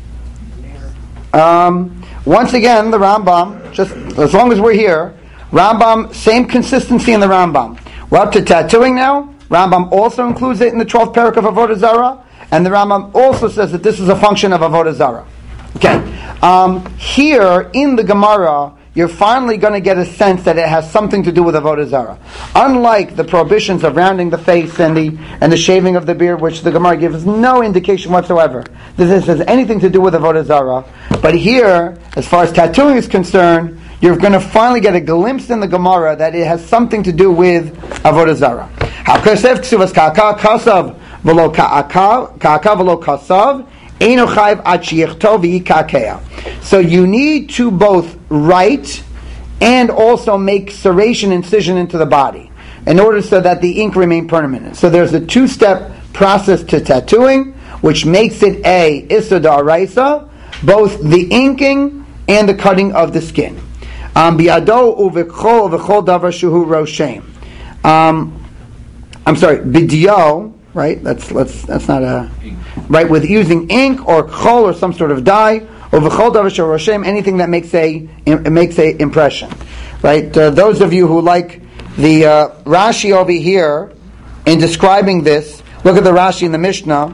Speaker 1: Um, once again, the Rambam, just as long as we're here, Rambam, same consistency in the Rambam. We're up to tattooing now. Rambam also includes it in the twelfth parak of Avodah Zarah, and the Rambam also says that this is a function of Avodah Zarah. Okay. Um, here in the Gemara, you're finally going to get a sense that it has something to do with Avodah Zarah. Unlike the prohibitions of rounding the face and the and the shaving of the beard, which the Gemara gives no indication whatsoever that this has anything to do with Avodah Zarah. But here, as far as tattooing is concerned, you're going to finally get a glimpse in the Gemara that it has something to do with Avodah Zarah. HaKosef ksuvas ka'aka kasav v'lo ka'aka ka'aka v'lo kasav eino chayv ad sheyichtov v'yika'keya. So you need to both write and also make serration incision into the body in order so that the ink remain permanent. So there's a two-step process to tattooing, which makes it a issa d'oraisa, both the inking and the cutting of the skin. Um, biado uvechol v'chol davar shuhu roshem. Um, I'm sorry, bidyo, right? That's let's that's not a right with using ink or chol or some sort of dye, or v'chol davar shuhu roshem, anything that makes a it makes a impression, right? Uh, those of you who like the uh, Rashi over here in describing this, look at the Rashi in the Mishnah.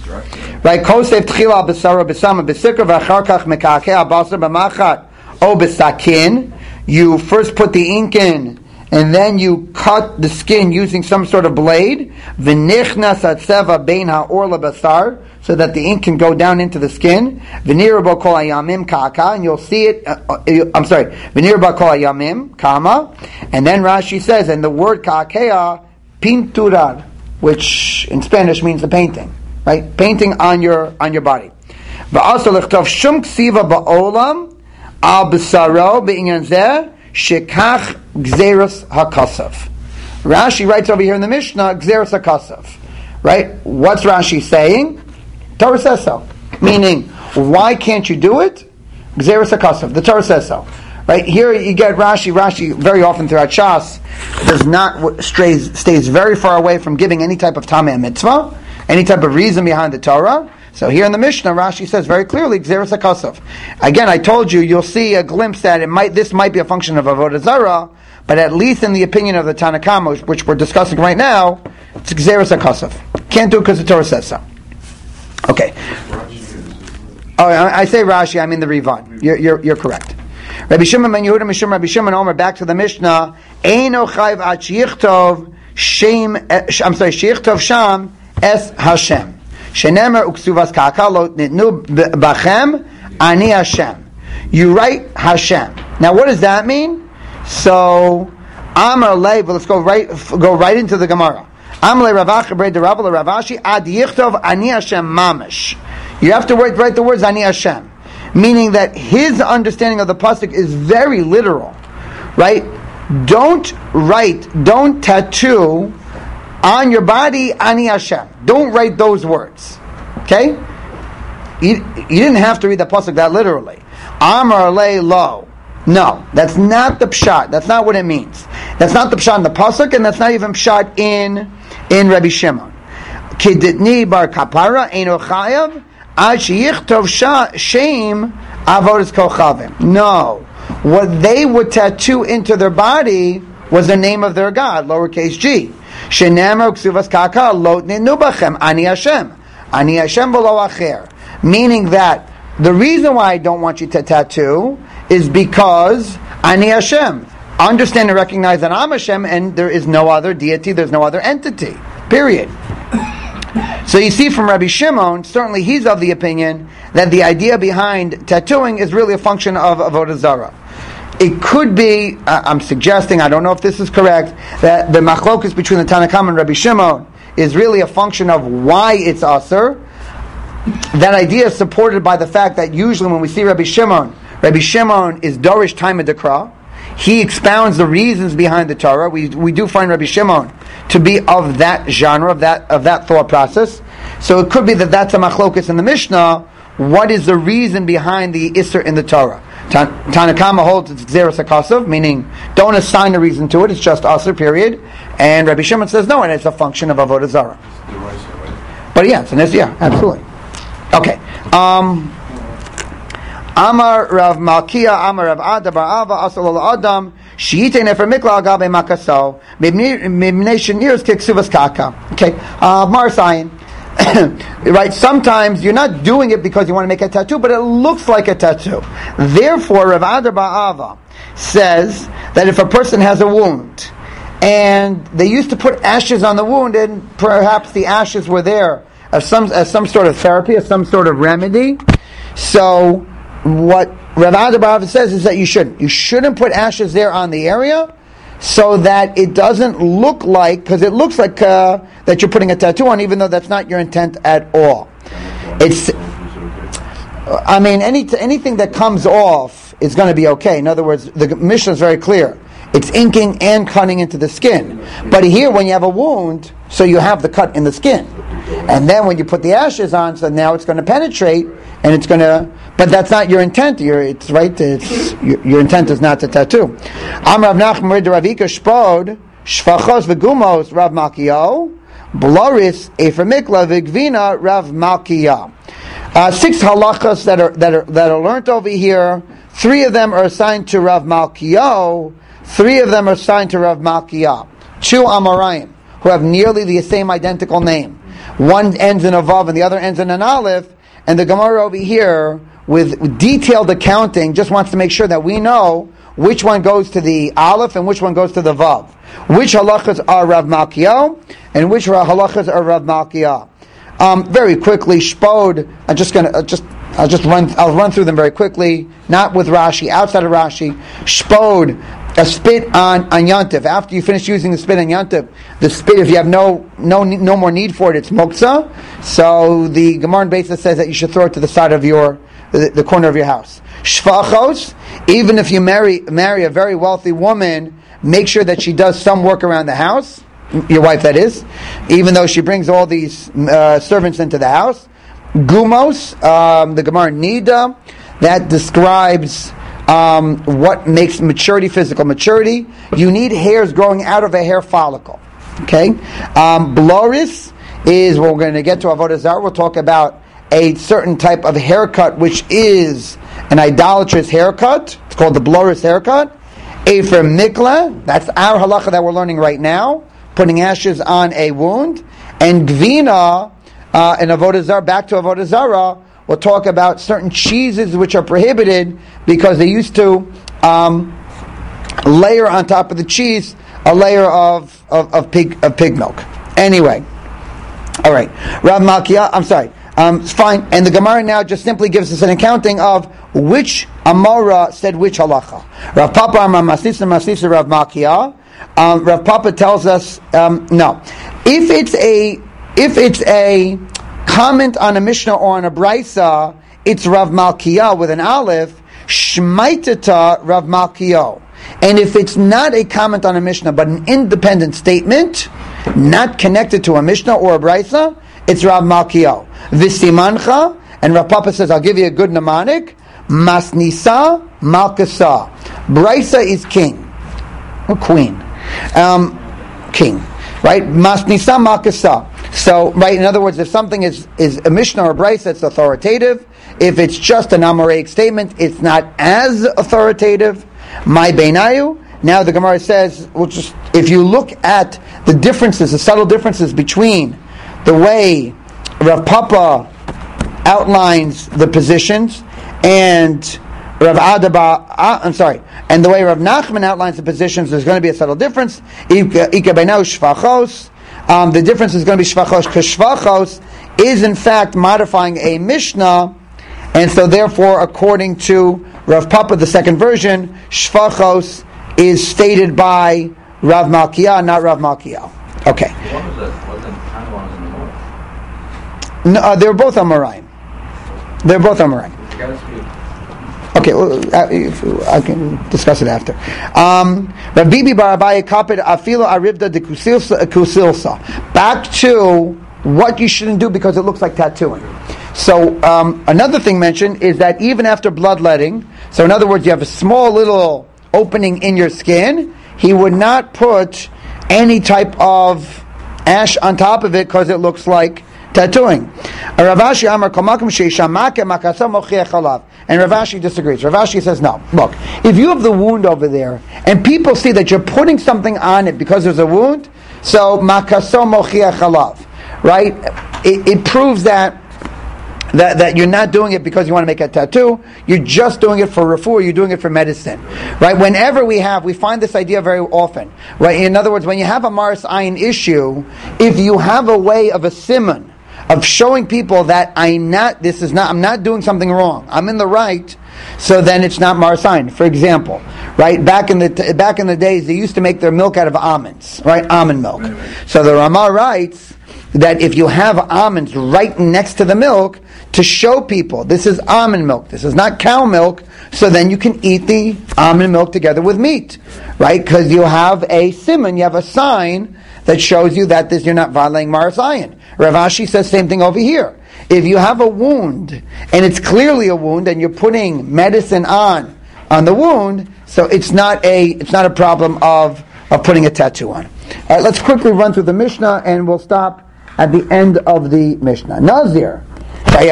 Speaker 1: Right, Kosev tchila b'sara b'sama b'sikra v'achar kach mekakeh basar b'machat o b'sakin. You first put the ink in, and then you cut the skin using some sort of blade. V'nichnas atzeva bein ha'or lebasar, so that the ink can go down into the skin. V'nirabo kol hayamim kaka, and you'll see it. Uh, uh, I'm sorry, v'nirabo kol hayamim kama, and then Rashi says, and the word kakea pinturar, which in Spanish means the painting. Right, painting on your on your body. V'asol lechtov shum ksiva ba'olam al b'saro be'inyan zeh shekach gzeros hakasav. Rashi writes over here in the Mishnah gzeros hakasav. Right, what's Rashi saying? Torah says so. Meaning, why can't you do it? Gzeros hakasav. The Torah says so. Right here, you get Rashi. Rashi very often throughout Shas does not strays stays very far away from giving any type of tamei mitzvah, any type of reason behind the Torah. So here in the Mishnah, Rashi says very clearly, Gzeros HaKasav. Again, I told you, you'll see a glimpse that it might, this might be a function of Avodah Zarah, but at least in the opinion of the Tanna Kama, which we're discussing right now, it's Gzeros HaKasav. Can't do it because the Torah says so. Okay. Oh, I say Rashi, I mean the Rivan. You're, you're, you're correct. Rabbi Shimon ben Yehuda Mishum Rabbi Shimon Omer, back to the Mishnah, Eino chayv ad sheyichtov shem, I'm sorry, sheyichtov sham es Hashem. Shenemer uksuvas kaka lo nitnu bachem ani Hashem. You write Hashem. Now, what does that mean? So, Amar lei. Let's go right go right into the Gemara. Amar lei Ravacha brei de Rabba Ravashi ad yichtov ani Hashem mamish. You have to write, write the words ani Hashem, meaning that his understanding of the pasuk is very literal, right? Don't write, don't tattoo on your body ani Hashem. Don't write those words. Okay? You, you didn't have to read the pasuk that literally. Amar lei lo. No, that's not the pshat. That's not what it means. That's not the pshat in the pasuk, and that's not even pshat in in Rabbi Shimon. Kiditni bar kapara eino chayav ad sheyichtov shame avodas kochavim. No, what they would tattoo into their body was the name of their god, lowercase g. Shenemar ksuvas kaka lo nitnu bachem ani Hashem, ani Hashem v'lo acher. Meaning that the reason why I don't want you to tattoo is because ani Hashem. Understand and recognize that I'm Hashem, and there is no other deity, there's no other entity. Period. So you see from Rabbi Shimon, certainly he's of the opinion that the idea behind tattooing is really a function of Avodah Zarah. It could be, uh, I'm suggesting, I don't know if this is correct, that the machlokus between the Tanna Kama and Rabbi Shimon is really a function of why it's aser. That idea is supported by the fact that usually when we see Rabbi Shimon, Rabbi Shimon is Dorish Taima Dekra. He expounds the reasons behind the Torah. We we do find Rabbi Shimon to be of that genre, of that of that thought process. So it could be that that's a machlokus in the Mishnah. What is the reason behind the Isser in the Torah? Tan- Tanna Kama holds it's Gzeros HaKasav, meaning don't assign a reason to it, it's just Aser, period. And Rabbi Shimon says no, and it's a function of Avodah Zarah. But yeah, it's an Isser, yeah, absolutely. Okay. Um, Amar Rav Malkiya, Amar Rav Ada Bar Ava, Asal Al Adam, Shiite Nefer Mikla Agabe Makaso, Mibnei Shenir's Kiksuvas Kaka. Okay. Uh, Mar Sayin. right? Sometimes you're not doing it because you want to make a tattoo, but it looks like a tattoo. Therefore, Rav Adar Ba'ava says that if a person has a wound, and they used to put ashes on the wound, and perhaps the ashes were there as some as some sort of therapy, as some sort of remedy. So, what Rav Adar Ba'ava says is that you shouldn't. You shouldn't put ashes there on the area, so that it doesn't look like, because it looks like uh, that you're putting a tattoo on, even though that's not your intent at all. It's, I mean, any anything that comes off is going to be okay. In other words, the Mishnah is very clear. It's inking and cutting into the skin. But here, when you have a wound, so you have the cut in the skin. And then when you put the ashes on, so now it's going to penetrate, and it's going to, but that's not your intent. Your, it's right, it's, your, your intent is not to tattoo. Am Rav Nachman Rid Rav Ika Shpod, Shfachos V'gumos Rav Malkiyo, Bloris Efer Mikla V'gvina Rav Malkiya. Uh, six halachas that are, that are, that are learned over here. Three of them are assigned to Rav Malkiyo. Three of them are assigned to Rav Malkiya. Two Amoraim, who have nearly the same identical name. One ends in a Vav and the other ends in an Aleph. And the Gemara over here, with detailed accounting, just wants to make sure that we know which one goes to the Aleph and which one goes to the Vav. Which halachas are Rav Malkiya and which halachas are Rav Malkiya. Um, very quickly, Shpod. I'm just gonna uh, just I'll just run I'll run through them very quickly. Not with Rashi, outside of Rashi. Shpod, a spit on on Yantif. After you finish using the spit on Yantif, the spit, if you have no no no more need for it, it's moksa. So the Gemara basis says that you should throw it to the side of your the, the corner of your house. Shvachos, even if you marry marry a very wealthy woman, make sure that she does some work around the house. Your wife, that is, even though she brings all these uh, servants into the house. Gumos, um, the Gemara Nida, that describes um, what makes maturity, physical maturity. You need hairs growing out of a hair follicle. Okay, um, Bloris is what we're going to get to. Avodah Zarah. We'll talk about a certain type of haircut, which is an idolatrous haircut. It's called the Bloris haircut. Efer Mikla, that's our halacha that we're learning right now. Putting ashes on a wound. And Gvina, uh, and Avodah Zarah, back to Avodah Zarah, we'll talk about certain cheeses which are prohibited because they used to um, layer on top of the cheese a layer of, of, of, pig, of pig milk. Anyway. All right. Rav Malkiya, I'm sorry. Um, it's fine. And the Gemara now just simply gives us an accounting of which Amora said which halacha. Rav Papa Amar Masisa Masisa Rav Malkiya. Um, Rav Papa tells us um, no. If it's a if it's a comment on a Mishnah or on a Brisa, it's Rav Malkiya with an Aleph. Shmaitata Rav Malkiya. And if it's not a comment on a Mishnah but an independent statement, not connected to a Mishnah or a Brisa, it's Rav Malkiya. V'simancha, and Rav Papa says, I'll give you a good mnemonic. Masnisa Malkasa. Brisa is king or queen. Um, king, right? Masnisa Malkasa. So, right, in other words, if something is, is a Mishnah or a Brisa, it's authoritative. If it's just an Amoraic statement, it's not as authoritative. My Beinayu. Now the Gemara says, well, just if you look at the differences, the subtle differences between the way Rav Papa outlines the positions and Rav Adaba, uh, I'm sorry, and the way Rav Nachman outlines the positions, there's going to be a subtle difference. Ika Beinayu Shvachos. Um, the difference is going to be Shvachos, because Shvachos is in fact modifying a Mishnah, and so therefore, according to Rav Papa, the second version, Shvachos is stated by Rav Malkiya, not Rav Malkiya. Okay.
Speaker 3: What was it? What was the kind one in the north?
Speaker 1: No, uh, they're both Amoraim. They're both Amoraim. Okay, well, uh, I can discuss it after. Um, Rav Bibi bar Abaye kapid afilo aribda de kusilsa. Back to what you shouldn't do because it looks like tattooing. So um, another thing mentioned is that even after bloodletting, so in other words, you have a small little opening in your skin, he would not put any type of ash on top of it because it looks like tattooing. And Rav Ashi disagrees. Rav Ashi says, no, look, if you have the wound over there and people see that you're putting something on it because there's a wound, so makaso mochiach alav, right? it, it proves that That, that you're not doing it because you want to make a tattoo. You're just doing it for refuah. You're doing it for medicine, right? Whenever we have, we find this idea very often, right? In other words, when you have a maris ayin issue, if you have a way of a siman of showing people that I'm not, this is not, I'm not doing something wrong. I'm in the right. So then it's not maris ayin. For example, right? Back in the t- back in the days, they used to make their milk out of almonds, right? Almond milk. So the Ramah writes that if you have almonds right next to the milk, to show people this is almond milk, this is not cow milk, so then you can eat the almond milk together with meat, right? Because you have a siman, you have a sign that shows you that this, you're not violating maris ayin. Rav Ashi says same thing over here. If you have a wound and it's clearly a wound and you're putting medicine on on the wound, so it's not a it's not a problem of of putting a tattoo on. All right, let's quickly run through the Mishnah and we'll stop at the end of the Mishnah. Nazir. Okay,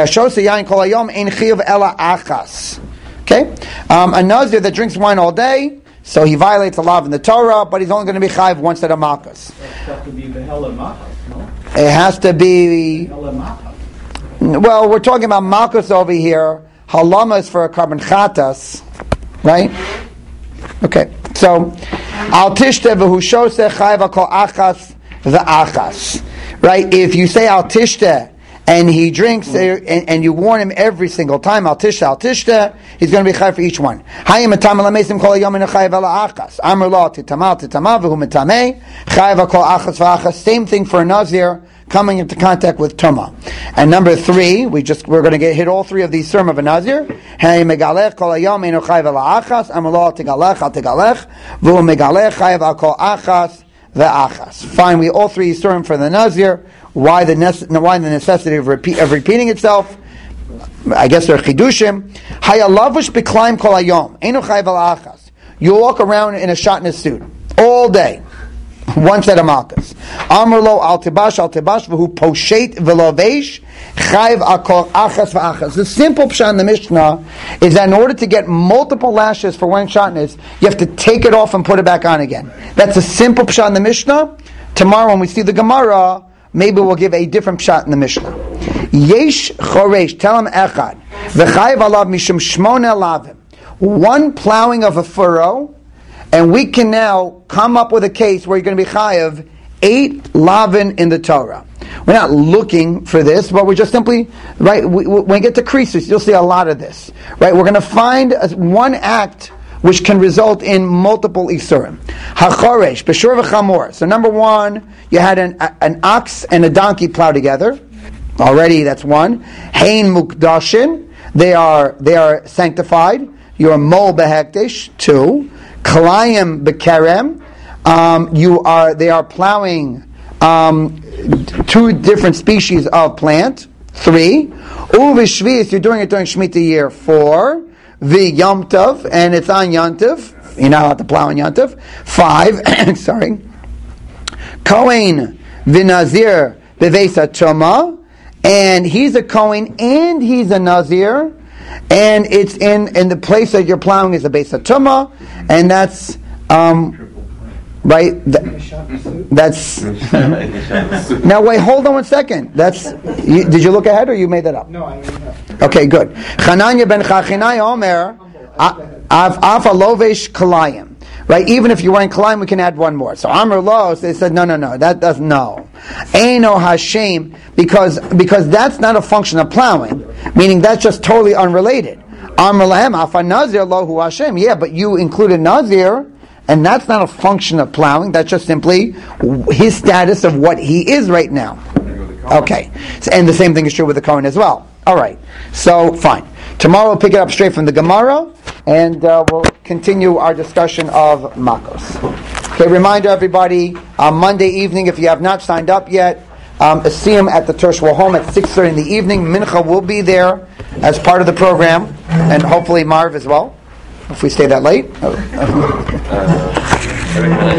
Speaker 1: um, a Nazir that drinks wine all day, so he violates the law in the Torah, but he's only going to be chayiv once at a Malkus. It has to be. Well, we're talking about Malkus over here. Halama is for a carbon chatas, right? Okay, so al tishte v'hu shoseh chayiv kol achas v'achas. Right? If you say al tishte and he drinks uh, and, and you warn him every single time al tishte al tishte, he's going to be chayiv for each one. Hayim etam alamesim kol hayom ina chayiv ala achas. Amr lo titamal titamal v'hu metamei chayiv kol achas v'achas. Same thing for a nazir coming into contact with tuma. And number three, we just we're going to get hit all three of these term of a nazir. Hayim megalech kol hayom ina chayiv ala achas. Amr lo tigalech al tigalech v'hu megalech chayiv kol achas. The achas. Fine, we all three Yisurim for the Nazir. Why the nece- why the necessity of, repeat, of repeating itself? I guess they're chidushim. Hayalavush b'klaim kol hayom. Einu chayv al achas. You walk around in a shotness suit all day. One set of malchus. Amr lo al tibash al tibash v'hu poshet v'lovesh chayv akol achas v'achas. The simple pshat in the Mishnah is that in order to get multiple lashes for one shotness, you have to take it off and put it back on again. That's a simple pshat in the Mishnah. Tomorrow when we see the Gemara, maybe we'll give a different pshat in the Mishnah. Yesh choresh, tell him echad. V'chayv alav mishum shmona lavim. One plowing of a furrow, and we can now come up with a case where you're going to be chayav eight lavin in the Torah. We're not looking for this, but we're just simply, right, we, when we get to creases, you'll see a lot of this. Right, we're going to find a, one act which can result in multiple isurim. Hachoresh, b'shur v'chamor. So number one, you had an, a, an ox and a donkey plow together. Already that's one. Hein mukdashin, they are, they are sanctified. You're mol behektish, two. Kalayim bekerem, um, you are they are plowing um, two different species of plant. Three, uvishvis, you're doing it during Shemitah year. Four, the Yom Tov, and it's on Yom Tov. You're not allowed to plow on Yom Tov. Five, sorry, Kohen v'Nazir bevesa Toma, and he's a Kohen and he's a Nazir. And it's in, in the place that you're plowing is a Beis HaTumah, and that's um, right. Th- that's now. Wait, hold on one second. That's you, did you look ahead or you made that up?
Speaker 7: No, I mean, no.
Speaker 1: Okay, good. Chananya ben Chachinai Omer Av Afa Lovesh Kalayim. Right, even if you're wearing kalayim, we can add one more. So Amr Lo, they said, no, no, no, that doesn't, no. Eino Hashem, because because that's not a function of plowing, meaning that's just totally unrelated. Amr Lahem Afa Nazir Lohu Hashem, yeah, but you included Nazir, and that's not a function of plowing, that's just simply his status of what he is right now. Okay, so, and the same thing is true with the Kohen as well. All right, so fine. Tomorrow we'll pick it up straight from the Gemara, and uh, we'll continue our discussion of Makos. Okay, reminder everybody, on Monday evening, if you have not signed up yet, um, see him at the Tershwell home at six thirty in the evening. Mincha will be there as part of the program, and hopefully Marv as well, if we stay that late.
Speaker 2: Uh,